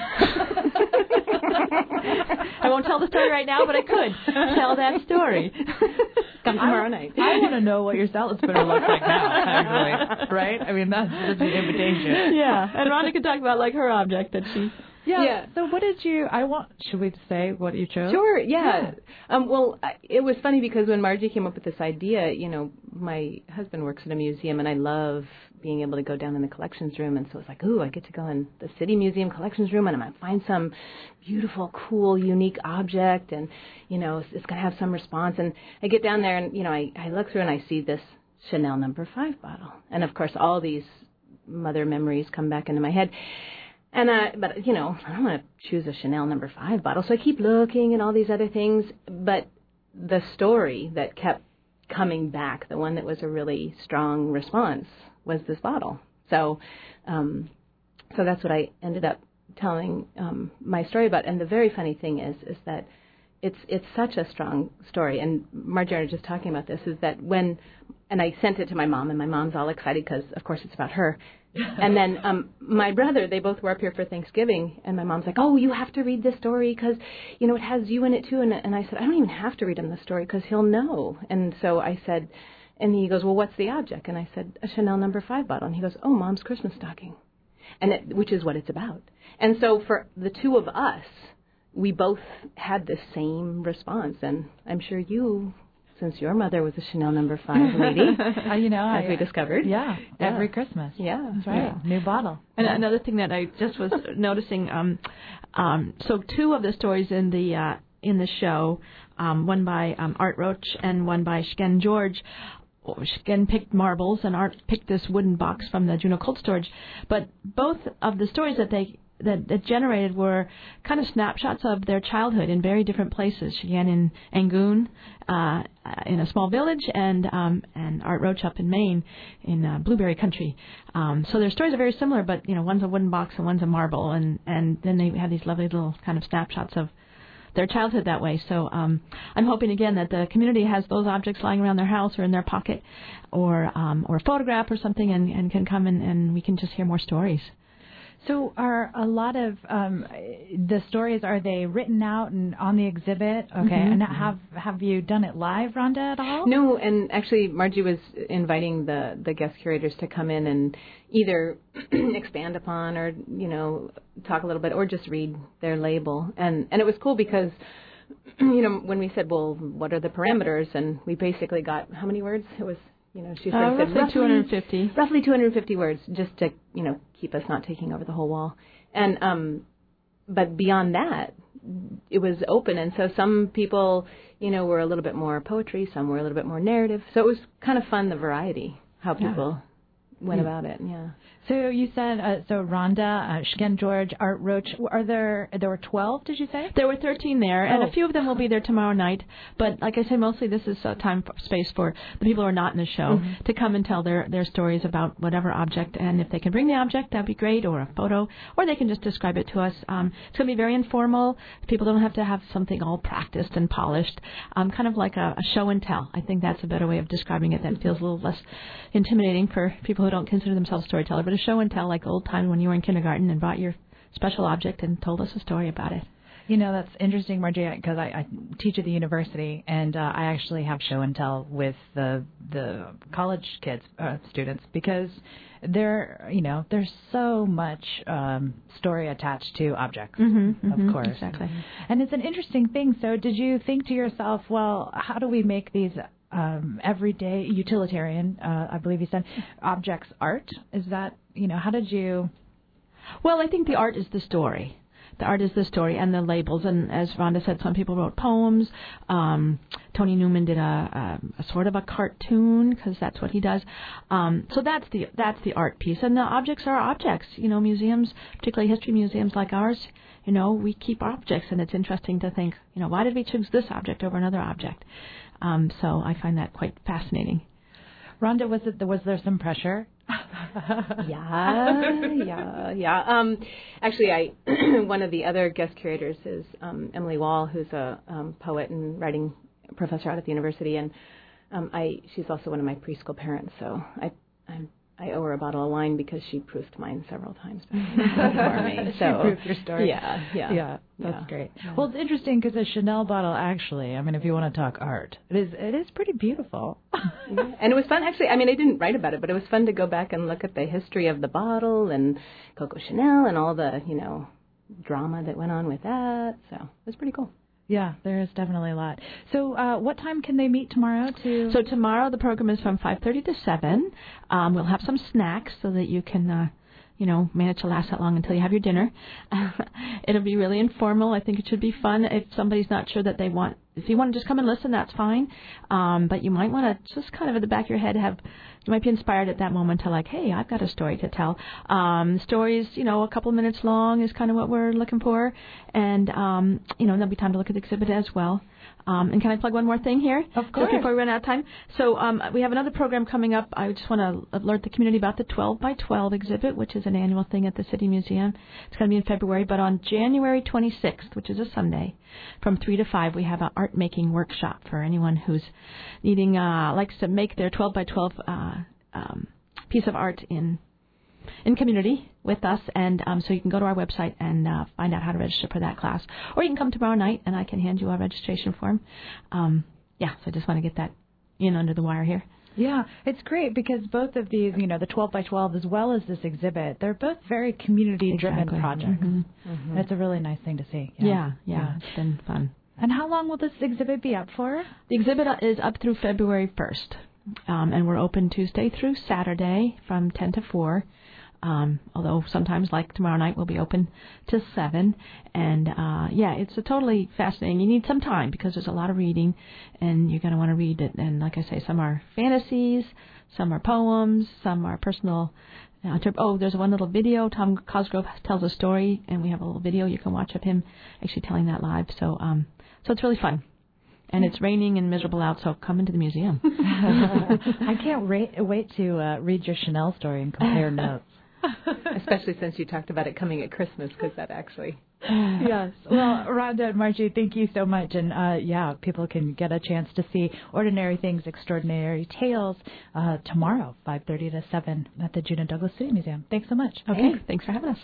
I won't tell the story right now, but I could tell that story. Come tomorrow night. I want to know what your salad spinner looks like now, actually. Right? I mean, that's an invitation. Yeah, and Rhonda could talk about like her object that she... Yeah. So what did you, should we say what you chose? Sure, yeah. Well, it was funny because when Margie came up with this idea, my husband works at a museum and I love being able to go down in the collections room. And so it's like, I get to go in the City Museum collections room and I might find some beautiful, cool, unique object and, it's going to have some response. And I get down there and, I look through and I see this Chanel No. 5 bottle. And of course, all these mother memories come back into my head. And but I don't want to choose a Chanel No. 5 bottle, so I keep looking and all these other things. But the story that kept coming back, the one that was a really strong response, was this bottle. So, so that's what I ended up telling my story about. And the very funny thing is that it's such a strong story. And Margie and I were just talking about this. Is that and I sent it to my mom, and my mom's all excited because, of course, it's about her. And then my brother, they both were up here for Thanksgiving, and my mom's like, oh, you have to read this story because, it has you in it too. And I said, I don't even have to read him the story because he'll know. And so I said, and he goes, well, what's the object? And I said, a Chanel No. 5 bottle. And he goes, oh, Mom's Christmas stocking, which is what it's about. And so for the two of us, we both had the same response. And I'm sure you, since your mother was a Chanel No. 5 lady, as we discovered. Yeah, every Christmas. Yeah, that's right. Yeah. New bottle. And another thing that I just was noticing, so two of the stories in the show, one by Art Roach and one by Shken George. Shken picked marbles and Art picked this wooden box from the Juneau Cold Storage. But both of the stories that generated were kind of snapshots of their childhood in very different places. Shken in Angoon, in a small village, and Art Roach up in Maine, in blueberry country. So their stories are very similar, but one's a wooden box and one's a marble, and then they have these lovely little kind of snapshots of their childhood that way. So I'm hoping again that the community has those objects lying around their house or in their pocket, or a photograph or something, and can come and we can just hear more stories. So are a lot of the stories, are they written out and on the exhibit? Okay. And have you done it live, Rhonda, at all? No, and actually Margie was inviting the guest curators to come in and either expand upon or, talk a little bit or just read their label. And it was cool because, when we said, well, what are the parameters? And we basically got, how many words? It was... she said roughly 250. Roughly 250 words, just to, keep us not taking over the whole wall. And but beyond that, it was open. And so some people, were a little bit more poetry, some were a little bit more narrative. So it was kind of fun, the variety, how people went about it. Yeah. So you said, so Rhonda, Shken George, Art Roach, there were 12, did you say? There were 13 there, and a few of them will be there tomorrow night. But like I said, mostly this is time space for the people who are not in the show to come and tell their stories about whatever object. And if they can bring the object, that'd be great, or a photo, or they can just describe it to us. It's going to be very informal. People don't have to have something all practiced and polished. Kind of like a show and tell. I think that's a better way of describing it. That feels a little less intimidating for people who don't consider themselves storytellers. But a show and tell, like old times when you were in kindergarten and brought your special object and told us a story about it. That's interesting, Margie, because I teach at the university, and I actually have show and tell with the college kids, students, because there's so much story attached to objects, of course. Exactly. And it's an interesting thing. So did you think to yourself, well, how do we make these everyday utilitarian, I believe you said, objects art? Is that, how did you... Well, I think the art is the story. The art is the story and the labels. And as Rhonda said, some people wrote poems. Tony Newman did a sort of a cartoon, because that's what he does. So that's the art piece. And the objects are objects. Museums, particularly history museums like ours, we keep objects. And it's interesting to think, why did we choose this object over another object? So I find that quite fascinating. Rhonda, was there some pressure? Yeah. Actually, one of the other guest curators is Emily Wall, who's a poet and writing professor out at the university, and she's also one of my preschool parents. So I owe her a bottle of wine because she proofed mine several times for me. So she proofed your story. Yeah. That's great. Yeah. Well, it's interesting because a Chanel bottle, actually, if you want to talk art, it is pretty beautiful. And it was fun, actually. I didn't write about it, but it was fun to go back and look at the history of the bottle and Coco Chanel and all the, drama that went on with that. So it was pretty cool. Yeah, there is definitely a lot. So what time can they meet tomorrow? So tomorrow the program is from 5:30 to 7. We'll have some snacks so that you can, manage to last that long until you have your dinner. It'll be really informal. I think it should be fun. If somebody's not sure that they want if you want to just come and listen, that's fine. But you might want to just kind of at the back of your head you might be inspired at that moment to like, hey, I've got a story to tell. Stories, a couple of minutes long is kind of what we're looking for. And, there'll be time to look at the exhibit as well. And can I plug one more thing here? Of course. Before we run out of time. So we have another program coming up. I just want to alert the community about the 12 by 12 exhibit, which is an annual thing at the City Museum. It's going to be in February. But on January 26th, which is a Sunday, from 3 to 5, we have an art making workshop for anyone who's needing, likes to make their 12 by 12 piece of art in community with us, and so you can go to our website and find out how to register for that class, or you can come tomorrow night and I can hand you a registration form. So I just want to get that in under the wire here. Yeah, it's great because both of these, the 12 by 12 as well as this exhibit, they're both very community-driven projects. Mm-hmm. It's a really nice thing to see. Yeah, it's been fun. And how long will this exhibit be up for? The exhibit is up through February 1st, and we're open Tuesday through Saturday from 10 to 4. Although sometimes, like tomorrow night, we'll be open till 7. And, it's a totally fascinating. You need some time because there's a lot of reading, and you're going to want to read it. And like I say, some are fantasies, some are poems, some are personal. There's one little video. Tom Cosgrove tells a story, and we have a little video you can watch of him actually telling that live. So it's really fun. And it's raining and miserable out, so come into the museum. I can't wait to read your Chanel story and compare notes. Especially since you talked about it coming at Christmas, because that actually... Yes. Well, Rhonda and Margie, thank you so much. And, people can get a chance to see Ordinary Things, Extraordinary Tales tomorrow, 5:30 to 7 at the Juneau Douglas City Museum. Thanks so much. Okay. Thanks for having us.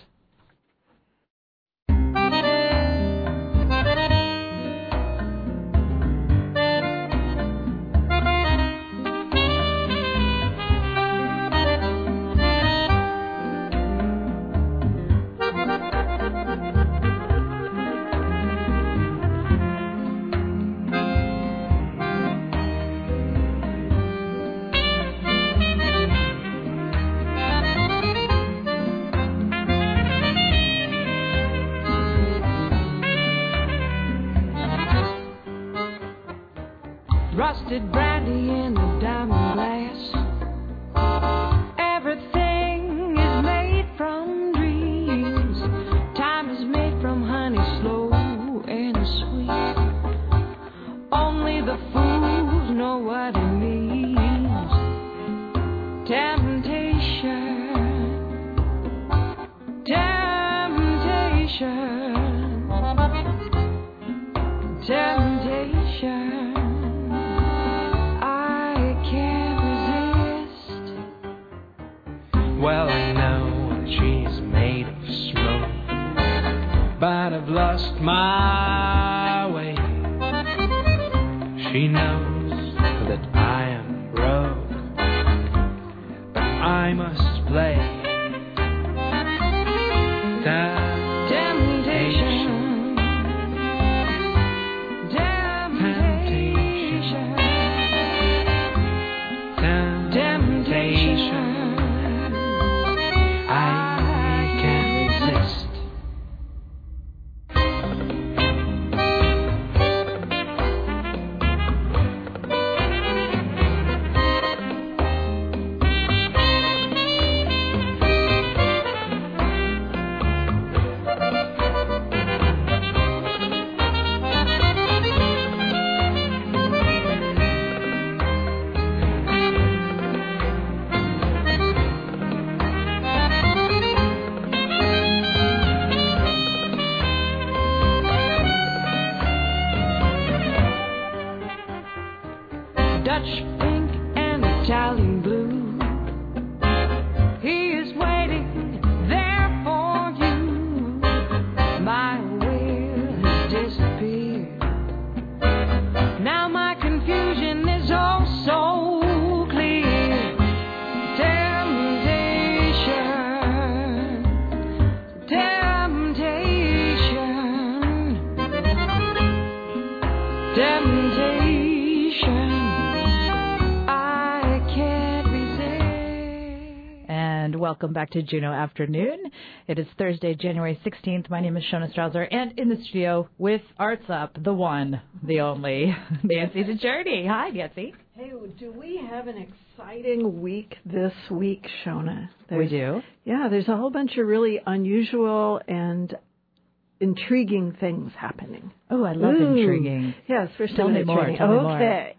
Rusted brandy in a diamond glass. Everything is made from dreams. Time is made from honey, slow and sweet. Only the fools know what it means. Temptation, temptation, temptation. Well, I know she's made of smoke, but I've lost my way. She knows that I am broke, but I must play the temptation. Temptation, I can't resist. welcome back to Juneau Afternoon. It is Thursday, January 16th. My name is Shona Strauser, and in the studio with Arts Up, the one, the only, Nancy DeJourney. Hi, Nancy. Hey, do we have an exciting week this week, Shona? We do. Yeah, there's a whole bunch of really unusual and intriguing things happening. Oh, I love intriguing. Yes, Tell me more. Okay.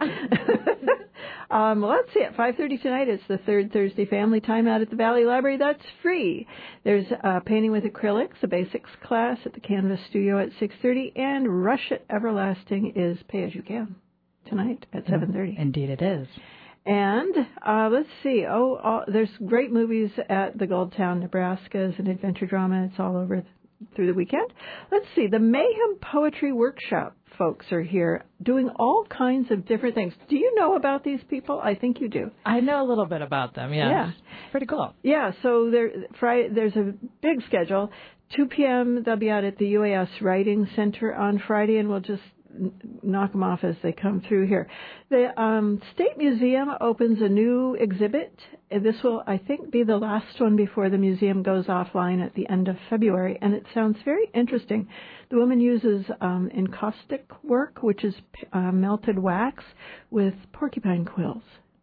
Let's see. At 5:30 tonight, it's the third Thursday Family Time out at the Valley Library. That's free. There's painting with acrylics, a basics class at the Canvas Studio at 6:30, and Rush at Everlasting is pay as you can tonight at 7:30. Indeed, it is. And let's see. There's great movies at the Goldtown, Nebraska. It's an adventure drama. It's all over through the weekend. Let's see. The Mayhem Poetry Workshop folks are here doing all kinds of different things. Do you know about these people? I think you do. I know a little bit about them, yeah. Pretty cool. Yeah, so there's a big schedule. 2 p.m. they'll be out at the UAS Writing Center on Friday, and we'll just knock them off as they come through here. The State Museum opens a new exhibit. This will, I think, be the last one before the museum goes offline at the end of February, and it sounds very interesting. The woman uses encaustic work, which is melted wax, with porcupine quills.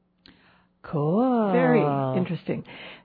Cool. Very interesting.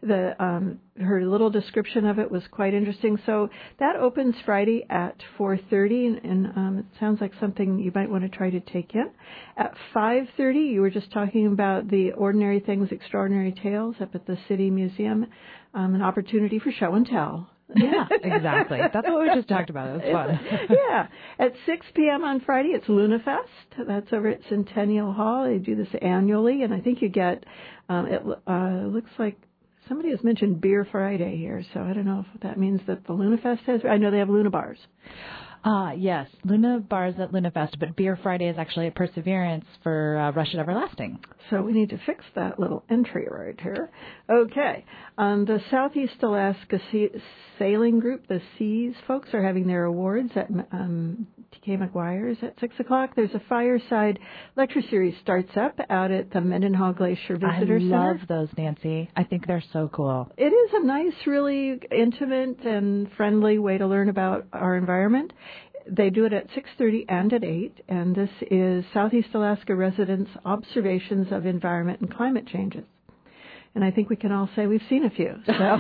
Her little description of it was quite interesting. So that opens Friday at 4:30, and it sounds like something you might want to try to take in. At 5:30, you were just talking about the Ordinary Things, Extraordinary Tales up at the City Museum, an opportunity for show and tell. Yeah, exactly. That's what we just talked about. It was fun. Yeah. At 6 p.m. on Friday, it's LunaFest. That's over at Centennial Hall. They do this annually, and I think you get, it looks like somebody has mentioned Beer Friday here, so I don't know if that means that the LunaFest has, I know they have Luna Bars. Yes, Luna Bars at LunaFest, but Beer Friday is actually a Perseverance for Rush at Everlasting. So we need to fix that little entry right here. Okay. The Southeast Alaska Sailing Group, the Seas folks, are having their awards at TK McGuire's at 6 o'clock. There's a fireside lecture series starts up out at the Mendenhall Glacier Visitor Center. I love those, Nancy. I think they're so cool. It is a nice, really intimate and friendly way to learn about our environment. They do it at 6:30 and at 8, and this is Southeast Alaska Residents' Observations of Environment and Climate Changes. And I think we can all say we've seen a few. So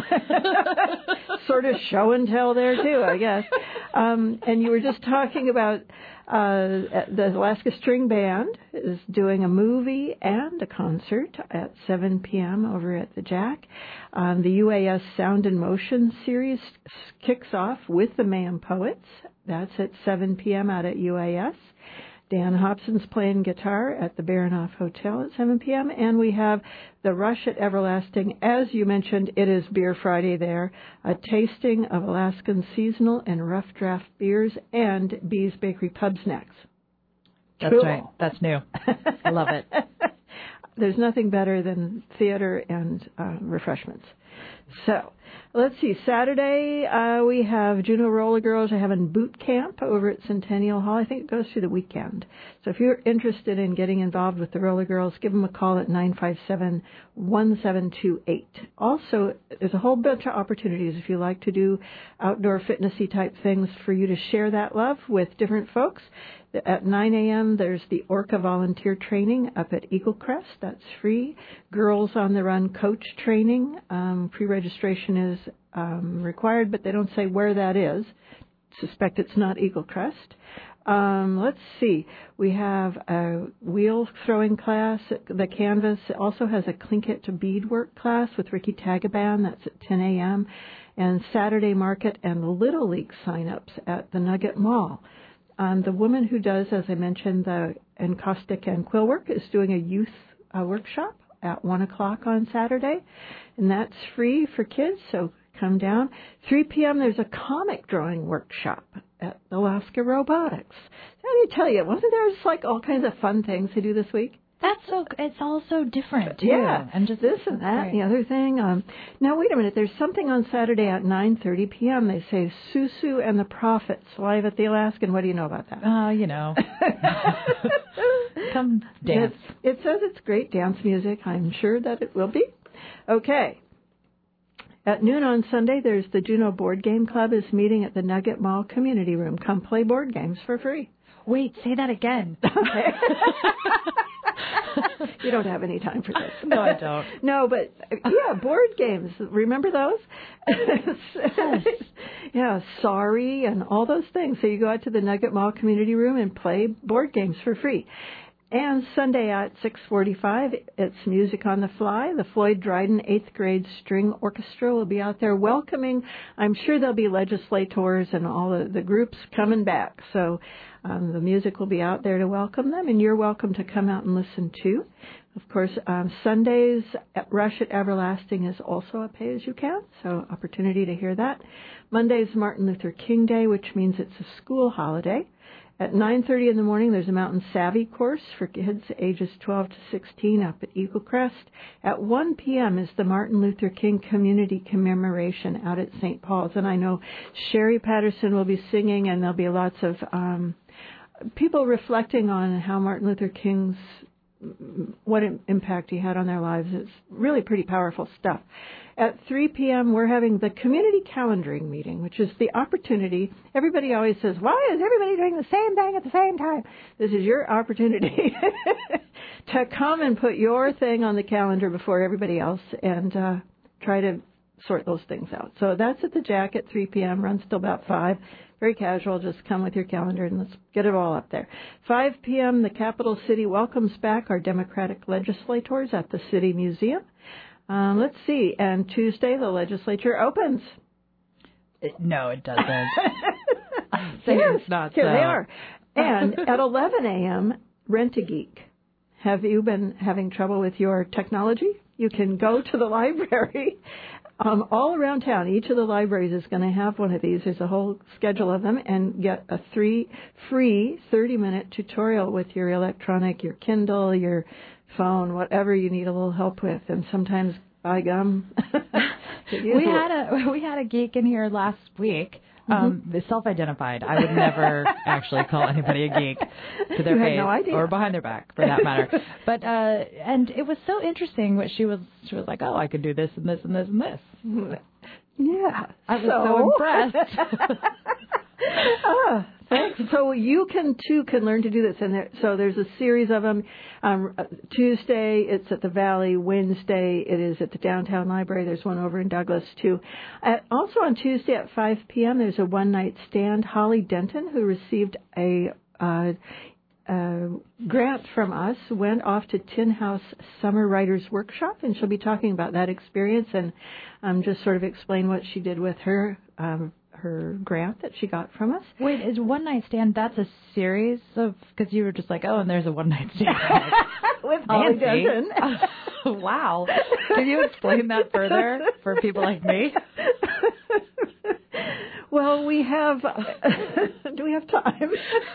sort of show and tell there, too, I guess. And you were just talking about the Alaska String Band is doing a movie and a concert at 7 p.m. over at the Jack. The UAS Sound and Motion series kicks off with the Mayhem Poets. That's at 7 p.m. out at UAS. Dan Hobson's playing guitar at the Baranoff Hotel at 7 p.m. And we have the Rush at Everlasting. As you mentioned, it is Beer Friday there. A tasting of Alaskan seasonal and rough draft beers and Bee's Bakery pub snacks. That's right. That's new. I love it. There's nothing better than theater and refreshments. So, let's see. Saturday, we have Juneau Roller Girls are having boot camp over at Centennial Hall. I think it goes through the weekend. So if you're interested in getting involved with the Roller Girls, give them a call at 957-1728. Also, there's a whole bunch of opportunities if you like to do outdoor fitnessy type things for you to share that love with different folks. At 9 a.m., there's the Orca Volunteer Training up at Eagle Crest. That's free. Girls on the Run Coach Training. Pre-registration is required, but they don't say where that is. Suspect it's not Eagle Crest. Let's see. We have a wheel throwing class. The Canvas also has a Clinket to beadwork class with Ricky Tagaban. That's at 10 a.m. And Saturday Market and Little League sign-ups at the Nugget Mall. The woman who does, as I mentioned, the encaustic and quill work is doing a youth workshop at 1 o'clock on Saturday, and that's free for kids, so come down. 3 p.m. there's a comic drawing workshop at Alaska Robotics. How do you tell you? Wasn't there just like all kinds of fun things to do this week? It's all so different, too. Yeah, and just this and that, and the other thing. Now, wait a minute. There's something on Saturday at 9:30 p.m. They say Susu and the Prophets live at the Alaskan. What do you know about that? You know. Come dance. It says it's great dance music. I'm sure that it will be. Okay. At noon on Sunday, there's the Juneau Board Game Club is meeting at the Nugget Mall Community Room. Come play board games for free. Wait, say that again. Okay. You don't have any time for this. No, I don't. No, but yeah, board games. Remember those? Yes. Yeah, Sorry and all those things. So you go out to the Nugget Mall Community Room and play board games for free. And Sunday at 6:45, it's Music on the Fly. The Floyd Dryden 8th Grade String Orchestra will be out there welcoming. I'm sure there'll be legislators and all the groups coming back. So the music will be out there to welcome them, and you're welcome to come out and listen too. Of course, Sundays at Rush at Everlasting is also a pay-as-you-can, so opportunity to hear that. Monday's Martin Luther King Day, which means it's a school holiday. At 9:30 in the morning, there's a Mountain Savvy course for kids ages 12 to 16 up at Eagle Crest. At 1 p.m. is the Martin Luther King Community Commemoration out at St. Paul's. And I know Sherry Patterson will be singing, and there'll be lots of people reflecting on how Martin Luther King's, what impact he had on their lives. It's really pretty powerful stuff. At 3 p.m., we're having the community calendaring meeting, which is the opportunity. Everybody always says, why is everybody doing the same thing at the same time? This is your opportunity to come and put your thing on the calendar before everybody else and try to sort those things out. So that's at the Jack at 3 p.m., runs till about 5. Very casual, just come with your calendar and let's get it all up there. 5 p.m., the Capital City welcomes back our Democratic legislators at the City Museum. Let's see, and Tuesday the legislature opens. No, it doesn't. Yes, it's not here so. they are. And at 11 a.m., Rent a Geek. Have you been having trouble with your technology? You can go to the library. All around town, each of the libraries is going to have one of these. There's a whole schedule of them, and get a free 30-minute tutorial with your electronic, your Kindle, your phone, whatever you need a little help with. And sometimes, by gum, we had a geek in here last week. Self-identified. I would never actually call anybody a geek to their face or behind their back, for that matter. But and it was so interesting what she was like, oh, I could do this and this and this and this. Yeah, I was so impressed. Thanks. So you can learn to do this, and so there's a series of them. Tuesday it's at the Valley. Wednesday it is at the Downtown Library. There's one over in Douglas too. Also on Tuesday at 5 p.m. there's a one-night stand. Holly Denton, who received a grant from us, went off to Tin House Summer Writers Workshop, and she'll be talking about that experience and just sort of explain what she did with her grant that she got from us. Wait, is One Night Stand, that's a series of, because you were just like, oh, and there's a One Night Stand. With Holly Denton. Wow. Can you explain that further for people like me? Well, we have, do we have time?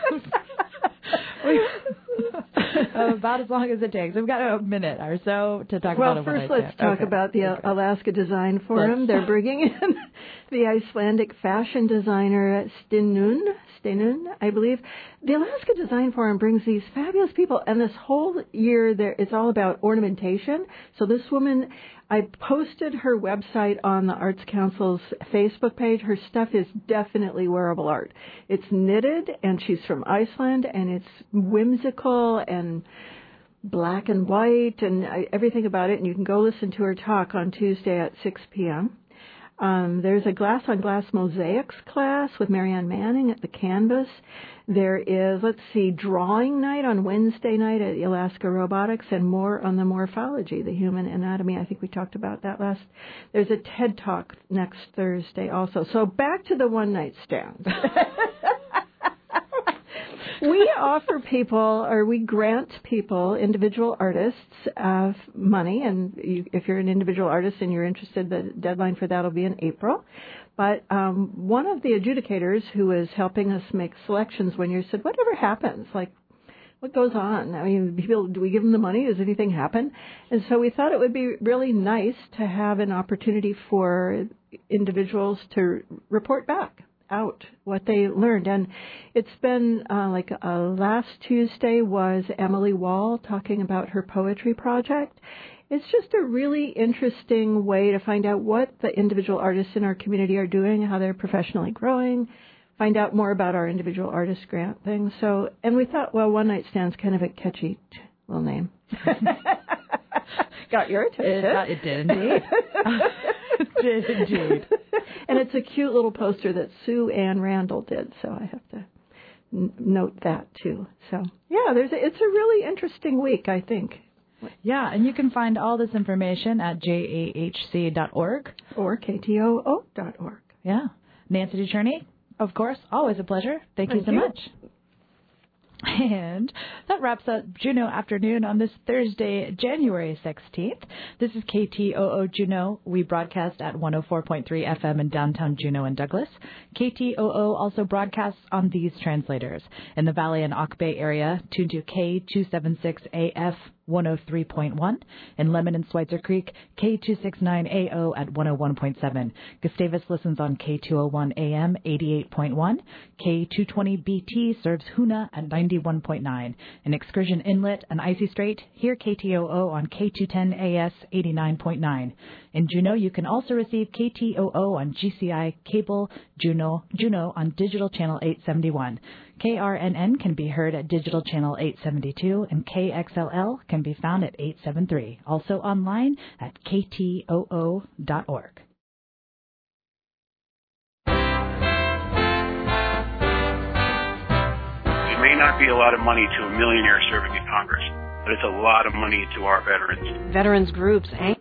About as long as it takes. We've got a minute or so to talk about it. Well, first let's talk about the Alaska Design Forum. They're bringing in the Icelandic fashion designer Steinunn, I believe. The Alaska Design Forum brings these fabulous people, and this whole year it's all about ornamentation. So this woman, I posted her website on the Arts Council's Facebook page. Her stuff is definitely wearable art. It's knitted, and she's from Iceland, and it's whimsical and black and white and everything about it. And you can go listen to her talk on Tuesday at 6 p.m. There's a glass-on-glass mosaics class with Marianne Manning at the Canvas. There is, drawing night on Wednesday night at Alaska Robotics, and more on the morphology, the human anatomy. I think we talked about that last. There's a TED Talk next Thursday also. So back to the one-night stand. We offer people, or we grant people, individual artists, money. And if you're an individual artist and you're interested, the deadline for that will be in April. But one of the adjudicators who is helping us make selections one year said, whatever happens, what goes on? I mean, do we give them the money? Does anything happen? And so we thought it would be really nice to have an opportunity for individuals to report back out what they learned. And it's been last Tuesday was Emily Wall talking about her poetry project. It's just a really interesting way to find out what the individual artists in our community are doing, how they're professionally growing, find out more about our individual artist grant thing. So, and we thought, well, One Night Stand's kind of a catchy little name. Got your attention. It did indeed. It did indeed. And it's a cute little poster that Sue Ann Randall did, so I have to note that too. So, yeah, it's a really interesting week, I think. Yeah, and you can find all this information at jahc.org. Or ktoo.org. Yeah. Nancy DeCherney, of course, always a pleasure. Thank you so much. And that wraps up Juneau Afternoon on this Thursday, January 16th. This is KTOO Juneau. We broadcast at 104.3 FM in downtown Juneau and Douglas. KTOO also broadcasts on these translators. In the Valley and Auk Bay area, tune to K276AF 103.1. In Lemon and Schweitzer Creek, K269AO at 101.7. Gustavus listens on K201 AM 88.1. K220BT serves Hoona at 91.9. In Excursion Inlet and Icy Strait, hear KTOO on K210 AS 89.9. In Juneau, you can also receive KTOO on GCI Cable Juneau on Digital Channel 871. KRNN can be heard at Digital Channel 872, and KXLL can be found at 873. Also online at ktoo.org. It may not be a lot of money to a millionaire serving in Congress, but it's a lot of money to our veterans. Veterans groups